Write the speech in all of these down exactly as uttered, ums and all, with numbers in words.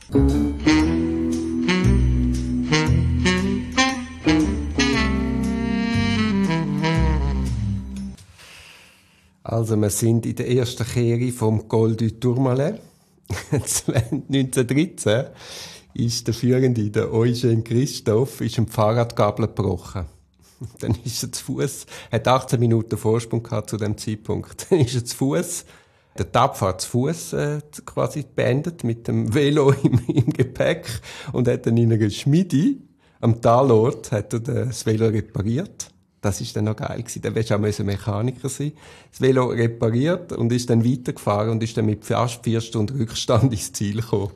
Also wir sind in der ersten Kehre vom Col du Tourmalet. neunzehnhundertdreizehn ist der Führende, der Eugène Christophe, ist am Fahrradgabel gebrochen. Dann ist er zu Fuß, hat achtzehn Minuten Vorsprung gehabt zu dem Zeitpunkt. Dann ist er zu Fuß, der die Abfahrt zu Fuß äh, quasi beendet mit dem Velo im, im Gepäck und hat dann in einer Schmiede am Talort hat er das Velo repariert. Das ist dann noch geil gewesen. Dann willst du auch Mechaniker sein. Das Velo repariert und ist dann weitergefahren und ist dann mit fast vier Stunden Rückstand ins Ziel gekommen.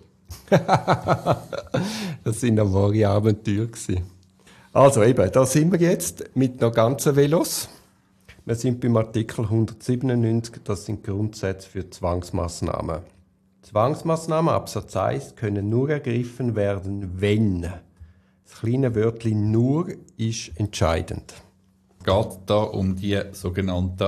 Das sind noch wahre Abenteuer gewesen. Also eben, da sind wir jetzt mit noch ganzen Velos. Wir sind beim Artikel hundertsiebenundneunzig, das sind Grundsätze für Zwangsmaßnahmen. Zwangsmaßnahmen, Absatz eins, können nur ergriffen werden, wenn. Das kleine Wörtchen «nur» ist entscheidend. Es geht da um die sogenannten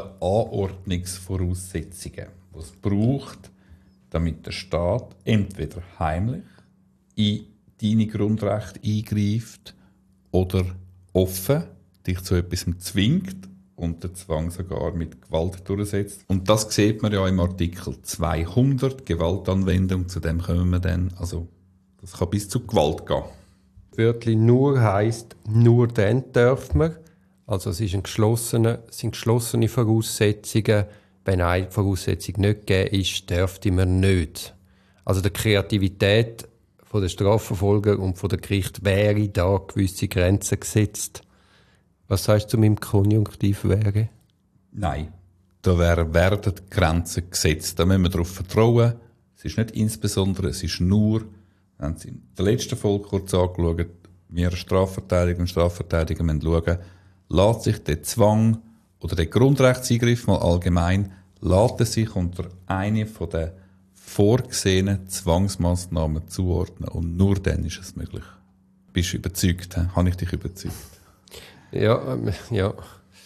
Anordnungsvoraussetzungen, die es braucht, damit der Staat entweder heimlich in deine Grundrechte eingreift oder offen dich zu etwas zwingt und den Zwang sogar mit Gewalt durchsetzt. Und das sieht man ja im Artikel zweihundert, Gewaltanwendung, zu dem kommen wir dann. Also, das kann bis zu Gewalt gehen. Das Wörtchen «nur» heisst, nur dann darf man. Also es ist ein geschlossene, sind geschlossene Voraussetzungen. Wenn eine Voraussetzung nicht gegeben ist, dürfte man nicht. Also der Kreativität von der Strafverfolger und von der Gericht wäre da gewisse Grenzen gesetzt. Was sagst du zu meinem Konjunktiv wäre? Nein, da wären, werden Grenzen gesetzt. Da müssen wir darauf vertrauen. Es ist nicht insbesondere, es ist nur, wir haben es in der letzten Folge kurz angeschaut, wir Strafverteidiger und Strafverteidiger müssen schauen, lässt sich der Zwang oder der Grundrechtseingriff mal allgemein, lässt er sich unter eine von den vorgesehenen Zwangsmaßnahmen zuordnen. Und nur dann ist es möglich. Bist du überzeugt? He? Habe ich dich überzeugt? Ja, ähm, ja.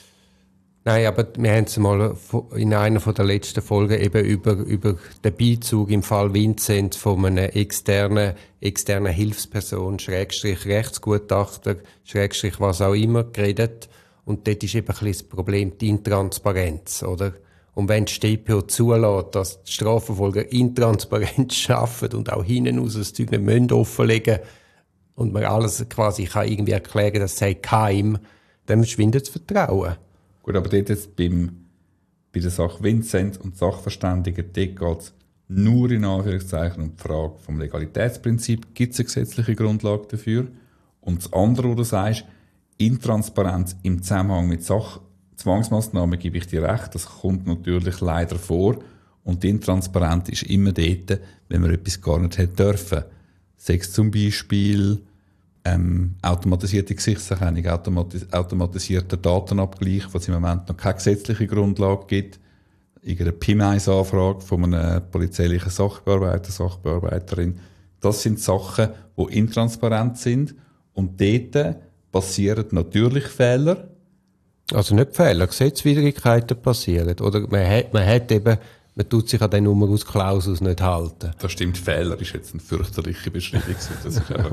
Nein, aber wir haben es mal in einer der letzten Folgen eben über, über den Beizug im Fall Vincent von einer externen, externen Hilfsperson, Schrägstrich Rechtsgutachter, Schrägstrich was auch immer, geredet. Und dort ist eben ein bisschen das Problem die Intransparenz, oder? Und wenn die S t P O zulässt, dass die Strafverfolger intransparent arbeiten und auch hinten raus das Zeug nicht müssen offenlegen und man alles quasi kann irgendwie erklären, das sei geheim, dann verschwindet das Vertrauen. Gut, aber dort jetzt beim, bei der Sache Vincent und Sachverständigen, dort geht es nur in Anführungszeichen um die Frage vom Legalitätsprinzip. Gibt es eine gesetzliche Grundlage dafür? Und das andere, was du sagst, Intransparenz im Zusammenhang mit Sach- Zwangsmaßnahmen, gebe ich dir recht, das kommt natürlich leider vor. Und die Intransparenz ist immer dort, wenn man etwas gar nicht hätte dürfen. Sechs zum Beispiel, ähm, automatisierte Gesichtserkennung, automatis- automatisierter Datenabgleich, was im Moment noch keine gesetzliche Grundlage gibt. Irgendeine P I M eins Anfrage von einem polizeilichen Sachbearbeiter, Sachbearbeiterin. Das sind Sachen, die intransparent sind. Und dort passieren natürlich Fehler. Also nicht Fehler, Gesetzwidrigkeiten passieren. Oder man hat, man hat eben, man tut sich an den Numerus-Clausus nicht halten. Das stimmt, Fehler ist jetzt eine fürchterliche Beschreibung. Das ist einfach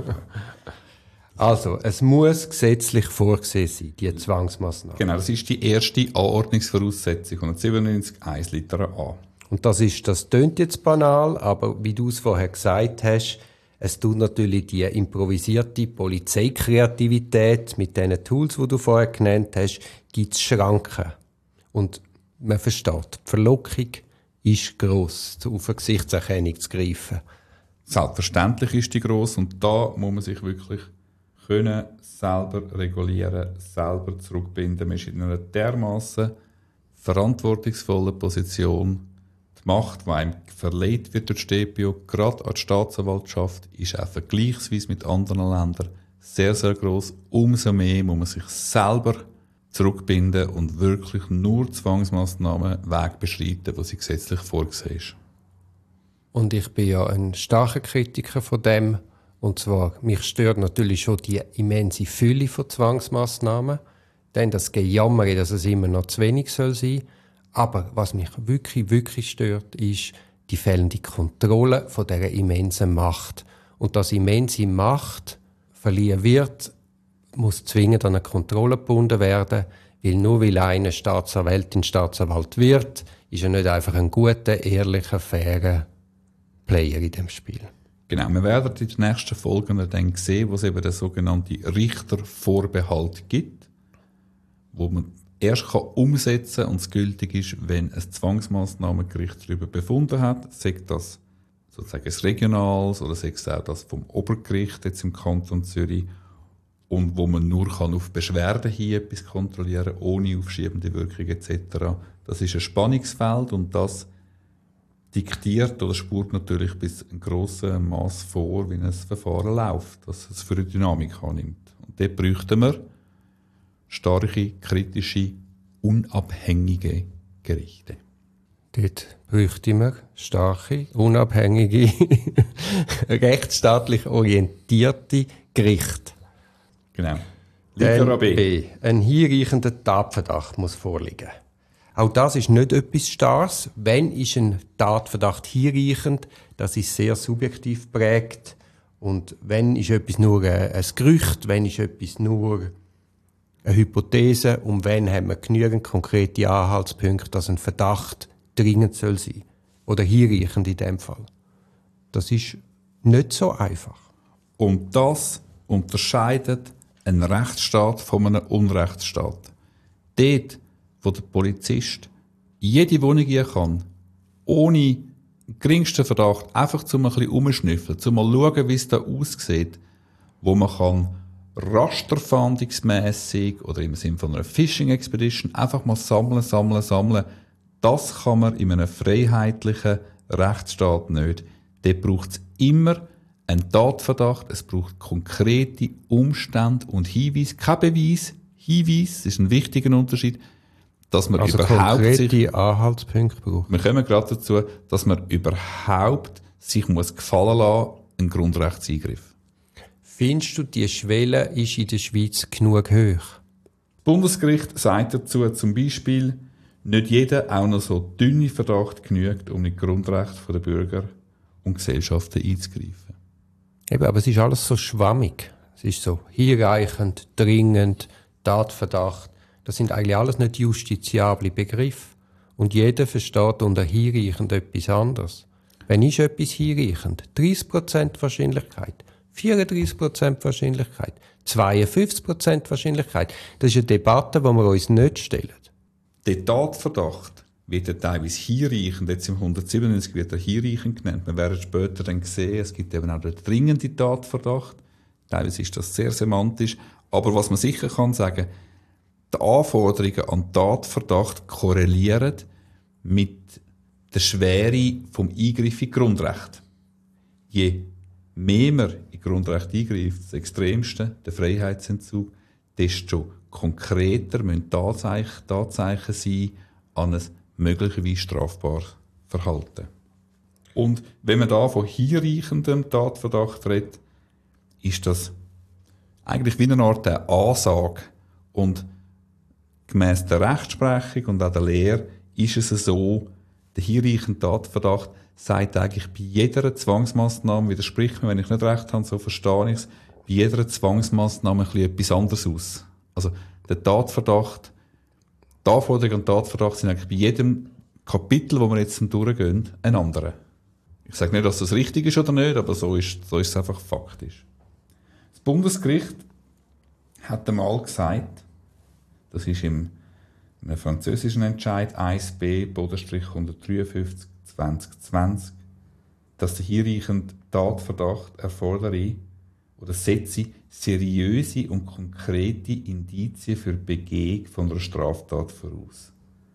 also, es muss gesetzlich vorgesehen sein, die Zwangsmaßnahme. Genau, das ist die erste Anordnungsvoraussetzung, hundertsiebenundneunzig Eins Litera A. Und das ist, das tönt jetzt banal, aber wie du es vorher gesagt hast, es tut natürlich die improvisierte Polizeikreativität mit den Tools, die du vorher genannt hast, gibt es Schranken. Und man versteht, die Verlockung ist gross, auf eine Gesichtserkennung zu greifen. Selbstverständlich ist die gross und da muss man sich wirklich können selber regulieren, selber zurückbinden. Man ist in einer dermassen verantwortungsvollen Position. Die Macht, die einem verlegt wird durch die S t P O, gerade an die Staatsanwaltschaft, ist auch vergleichsweise mit anderen Ländern sehr, sehr gross. Umso mehr muss man sich selber zurückbinden und wirklich nur Zwangsmaßnahmen Weg beschreiten, wo sie gesetzlich vorgesehen ist. Und ich bin ja ein starker Kritiker von dem. Und zwar, mich stört natürlich schon die immense Fülle von Zwangsmaßnahmen. Denn das Gejammer, dass es immer noch zu wenig soll sein. Aber was mich wirklich, wirklich stört, ist die fehlende Kontrolle von dieser immensen Macht. und das immense Macht verliehen wird, muss zwingend an eine Kontrolle gebunden werden, weil nur weil einer Staatsanwältin, Staatsanwalt wird, ist er nicht einfach ein guter, ehrlicher, fairer Player in dem Spiel. Genau, wir werden in den nächsten Folgen dann sehen, wo es eben den sogenannten Richtervorbehalt gibt, wo man erst kann umsetzen kann und es gültig ist, wenn ein Zwangsmassnahmengericht darüber befunden hat, sagt das sozusagen das Regionals oder sei es auch das vom Obergericht jetzt im Kanton Zürich, und wo man nur kann auf Beschwerden hin etwas kontrollieren, ohne aufschiebende Wirkung et cetera. Das ist ein Spannungsfeld und das diktiert oder spurt natürlich bis ein grosses Maß vor, wie ein Verfahren läuft, dass es für eine Dynamik annimmt. Und dort bräuchten wir starke, kritische, unabhängige Gerichte. Dort bräuchten wir starke, unabhängige, rechtsstaatlich orientierte Gerichte. Genau. Litera B. B. Ein hinreichender Tatverdacht muss vorliegen. Auch das ist nicht etwas Starres. Wenn ist ein Tatverdacht hinreichend, das ist sehr subjektiv geprägt. Und wenn ist etwas nur ein Gerücht, wenn ist etwas nur eine Hypothese und wenn haben wir genügend konkrete Anhaltspunkte, dass ein Verdacht dringend soll sein. Oder hinreichend in dem Fall. Das ist nicht so einfach. Und das unterscheidet einen Rechtsstaat von einem Unrechtsstaat. Dort, wo der Polizist jede Wohnung gehen kann, ohne geringsten Verdacht, einfach zum ein bisschen umschnüffeln, zum mal schauen, wie es da aussieht, wo man kann rasterfahndungsmässig oder im Sinne von einer Fishing Expedition einfach mal sammeln, sammeln, sammeln. Das kann man in einem freiheitlichen Rechtsstaat nicht. Dort braucht es immer einen Tatverdacht, es braucht konkrete Umstände und Hinweise, kein Beweis, Hinweis, das ist ein wichtiger Unterschied, dass man also überhaupt konkrete sich, Anhaltspunkte braucht. wir kommen gerade dazu, dass man überhaupt sich muss gefallen lassen, einen Grundrechtseingriff. Findest du, die Schwelle ist in der Schweiz genug hoch? Das Bundesgericht sagt dazu zum Beispiel, nicht jeder auch noch so dünne Verdacht genügt, um in die Grundrechte der Bürger und Gesellschaften einzugreifen. Eben, aber es ist alles so schwammig. Es ist so hinreichend, dringend, Tatverdacht. Das sind eigentlich alles nicht justiziable Begriffe. Und jeder versteht unter hinreichend etwas anderes. Wenn ist etwas hinreichend? dreißig Prozent Wahrscheinlichkeit, vierunddreißig Prozent Wahrscheinlichkeit, zweiundfünfzig Prozent Wahrscheinlichkeit. Das ist eine Debatte, die wir uns nicht stellen. Der Tatverdacht wird ja teilweise hinreichend, jetzt im hundertsiebenundneunzig wird er hinreichend genannt. Wir werden später dann sehen, es gibt eben auch den dringenden Tatverdacht. Teilweise ist das sehr semantisch. Aber was man sicher kann sagen, die Anforderungen an Tatverdacht korrelieren mit der Schwere vom Eingriff in Grundrecht. Je mehr man in Grundrecht eingreift, das Extremste, der Freiheitsentzug, desto konkreter müssen Tatzeichen, Tatzeichen sein an ein möglicherweise strafbares Verhalten. Und wenn man da von hinreichendem Tatverdacht redet, ist das eigentlich wie eine Art der Ansage. Und gemäss der Rechtsprechung und auch der Lehre ist es so, der hinreichende Tatverdacht sagt eigentlich bei jeder Zwangsmassnahme, widerspricht mir, wenn ich nicht recht habe, so verstehe ich es, bei jeder Zwangsmassnahme ein bisschen etwas anderes aus. Also der Tatverdacht, die Anforderungen und Tatverdacht sind eigentlich bei jedem Kapitel, wo wir jetzt durchgehen, ein anderer. Ich sage nicht, dass das richtig ist oder nicht, aber so ist, so ist es einfach faktisch. Das Bundesgericht hat einmal gesagt, das ist im, im französischen Entscheid eins b hundertdreiundfünfzig zwanzig zwanzig, dass der hinreichende Tatverdacht erfordere oder setze seriöse und konkrete Indizien für Begehung von einer Straftat voraus.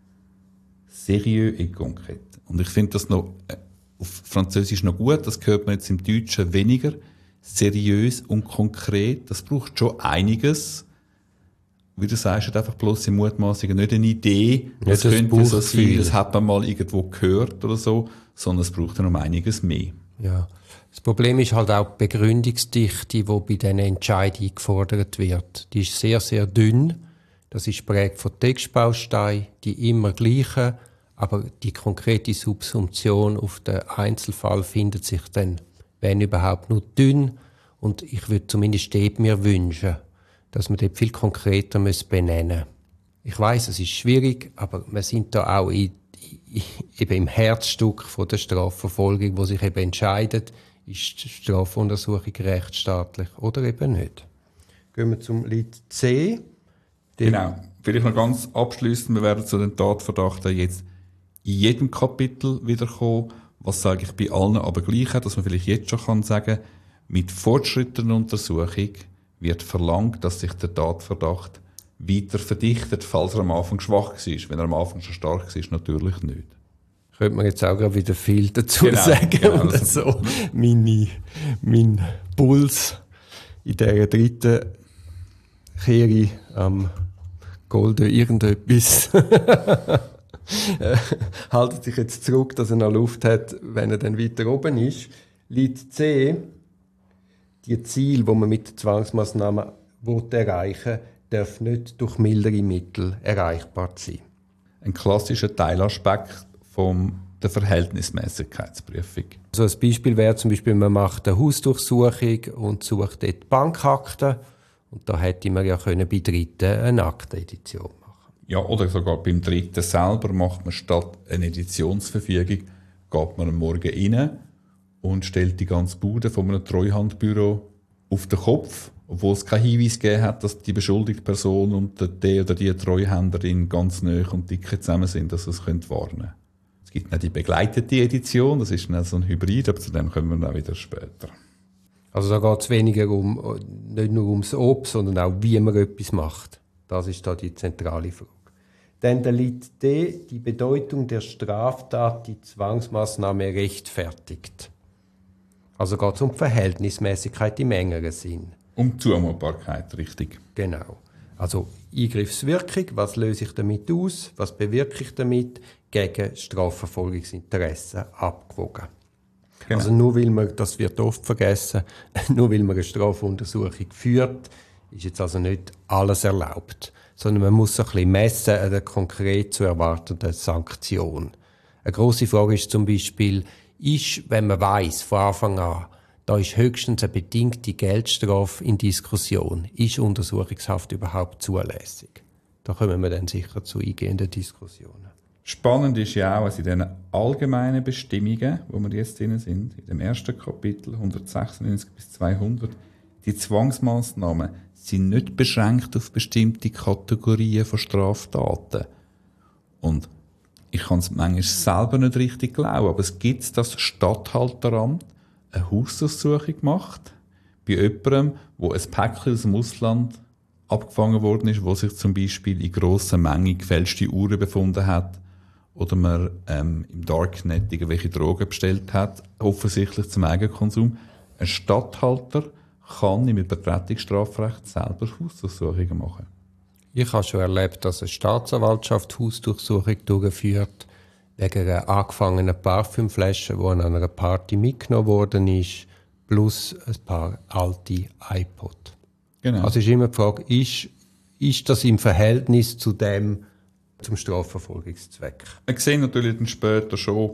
Serieux et concret. Und ich finde das noch äh, auf Französisch noch gut, das hört man jetzt im Deutschen weniger. Seriös und konkret, das braucht schon einiges. Wie du sagst, hat einfach bloß die Mutmaßungen nicht eine Idee, das ja, könnte so sein, das hat man mal irgendwo gehört oder so, sondern es braucht dann um einiges mehr. Ja. Das Problem ist halt auch die Begründungsdichte, die bei diesen Entscheidungen gefordert wird. Die ist sehr, sehr dünn. Das ist geprägt von Textbausteinen, die immer gleichen, aber die konkrete Subsumption auf den Einzelfall findet sich dann wenn überhaupt nur dünn. Und ich würde zumindest dort mir wünschen, dass man dort viel konkreter benennen muss. Ich weiss, es ist schwierig, aber wir sind da auch in, in, eben im Herzstück von der Strafverfolgung, wo sich eben entscheidet, ist die Strafuntersuchung rechtsstaatlich oder eben nicht. Gehen wir zum Lied C. Genau. Vielleicht noch ganz abschliessend, wir werden zu den Tatverdachten jetzt in jedem Kapitel wiederkommen. Was sage ich bei allen aber gleich hat, dass man vielleicht jetzt schon kann sagen, mit fortschrittender Untersuchung wird verlangt, dass sich der Tatverdacht weiter verdichtet, falls er am Anfang schwach war. Wenn er am Anfang schon stark war, natürlich nicht. Könnte man jetzt auch gerade wieder viel dazu genau, sagen. Genau, und so meine, mein Puls in dieser dritten Kehre am Golden irgendetwas haltet sich jetzt zurück, dass er noch Luft hat, wenn er dann weiter oben ist. Lied C, die Ziele, die man mit der Zwangsmaßnahme erreichen will, darf nicht durch mildere Mittel erreichbar sein. Ein klassischer Teilaspekt von der Verhältnismäßigkeitsprüfung. Also ein Beispiel wäre zum Beispiel, man macht eine Hausdurchsuchung und sucht dort Bankakten. Und da hätte man ja können bei Dritten eine Aktenedition machen. Ja, oder sogar beim Dritten selber macht man statt einer Editionsverfügung, geht man am Morgen rein und stellt die ganze Bude von einem Treuhandbüro auf den Kopf, obwohl es keinen Hinweis gegeben hat, dass die beschuldigte Person und der oder die Treuhänderin ganz nahe und dicke zusammen sind, dass es warnen könnte. Es gibt noch die begleitete Edition, das ist dann so ein Hybrid, aber zu dem kommen wir dann wieder später. Also da geht es weniger um, nicht nur ums Ob, sondern auch, wie man etwas macht. Das ist da die zentrale Frage. Dann der Lied D, die Bedeutung der Straftat, die Zwangsmaßnahme rechtfertigt. Also geht es um die Verhältnismäßigkeit im engeren Sinn. Um Zumutbarkeit, richtig. Genau. Also Eingriffswirkung, was löse ich damit aus, was bewirke ich damit, gegen Strafverfolgungsinteressen abgewogen. Genau. Also nur weil man, das wird oft vergessen, nur weil man eine Strafuntersuchung führt, ist jetzt also nicht alles erlaubt, sondern man muss ein bisschen messen an der konkret zu erwartenden Sanktion. Eine grosse Frage ist zum Beispiel, ist, wenn man weiss von Anfang an, da ist höchstens eine bedingte Geldstrafe in Diskussion, ist Untersuchungshaft überhaupt zulässig? Da kommen wir dann sicher zu eingehenden Diskussionen. Spannend ist ja auch, dass in diesen allgemeinen Bestimmungen, wo wir jetzt drin sind, in dem ersten Kapitel hundertsechsundneunzig bis zweihundert, die Zwangsmaßnahmen sind nicht beschränkt auf bestimmte Kategorien von Straftaten. Und ich kann es manchmal selber nicht richtig glauben, aber es gibt das Statthalteramt eine Hausdurchsuchung macht bei jemandem, wo ein Päckchen aus dem Ausland abgefangen worden ist, wo sich zum Beispiel in grosser Menge gefälschte Uhren befunden hat oder man ähm, im Darknet irgendwelche Drogen bestellt hat, offensichtlich zum Eigenkonsum. Ein Statthalter kann im Übertretungsstrafrecht selber Hausdurchsuchungen machen. Ich habe schon erlebt, dass eine Staatsanwaltschaft Hausdurchsuchung durchführt wegen einer angefangenen Parfümflasche, die an einer Party mitgenommen worden ist, plus ein paar alte iPod. Genau. Also ist immer die Frage, ist, ist das im Verhältnis zu dem, zum Strafverfolgungszweck? Wir sehen natürlich dann später schon,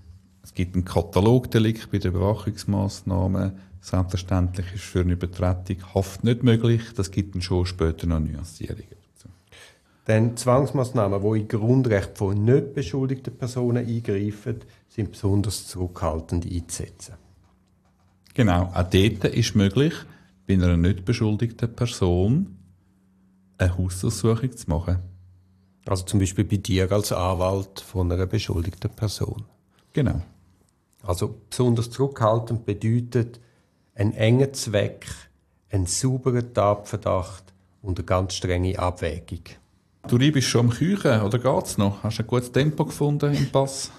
es gibt einen Katalogdelikt bei den Überwachungsmaßnahmen. Selbstverständlich ist für eine Übertretung Haft nicht möglich. Das gibt dann schon später noch Nuancierungen dazu. Denn Zwangsmaßnahmen, die in Grundrecht von nicht beschuldigten Personen eingreifen, sind besonders zurückhaltend einzusetzen. Genau, auch dort ist möglich, bei einer nicht beschuldigten Person eine Hausdurchsuchung zu machen. Also zum Beispiel bei dir als Anwalt von einer beschuldigten Person. Genau. Also besonders zurückhaltend bedeutet ein enger Zweck, ein sauberer Tatverdacht und eine ganz strenge Abwägung. Du reibst schon am Küchen, oder geht's noch? Hast du ein gutes Tempo gefunden im Pass?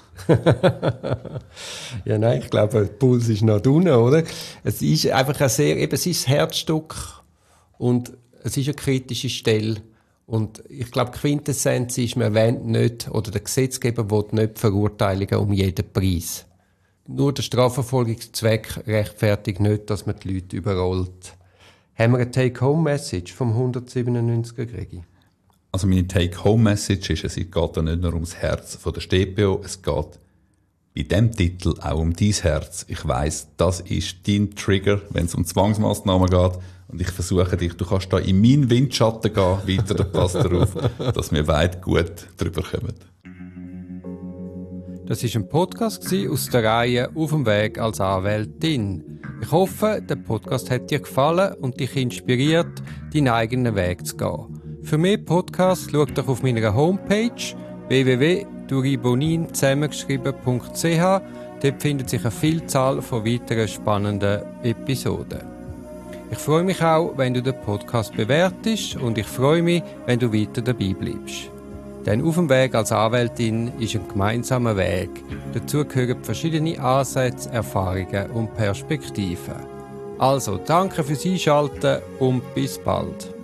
Ja, nein, ich glaube, der Puls ist noch unten, oder? Es ist einfach ein sehr, eben, es ist das Herzstück und es ist eine kritische Stelle. Und ich glaube, die Quintessenz ist, man wollen nicht, oder der Gesetzgeber will nicht Verurteilungen um jeden Preis. Nur der Strafverfolgungszweck rechtfertigt nicht, dass man die Leute überrollt. Haben wir eine Take-Home-Message vom hundertsiebenundneunziger, Gregi? Also meine Take-Home-Message ist, es geht da nicht nur ums Herz von der S t p O, es geht bei dem Titel auch um dein Herz. Ich weiss, das ist dein Trigger, wenn es um Zwangsmaßnahmen geht. Und ich versuche dich, du kannst da in meinen Windschatten gehen, weiter, da passt darauf, dass wir weit gut drüber kommen. Das war ein Podcast aus der Reihe «Auf dem Weg als Anwältin». Ich hoffe, der Podcast hat dir gefallen und dich inspiriert, deinen eigenen Weg zu gehen. Für mehr Podcasts schau doch auf meiner Homepage w w w punkt duribonin zusammengeschrieben punkt c h. Dort findet sich eine Vielzahl von weiteren spannenden Episoden. Ich freue mich auch, wenn du den Podcast bewertest und ich freue mich, wenn du weiter dabei bleibst. Denn «Auf dem Weg als Anwältin» ist ein gemeinsamer Weg. Dazu gehören verschiedene Ansätze, Erfahrungen und Perspektiven. Also, danke fürs Einschalten und bis bald.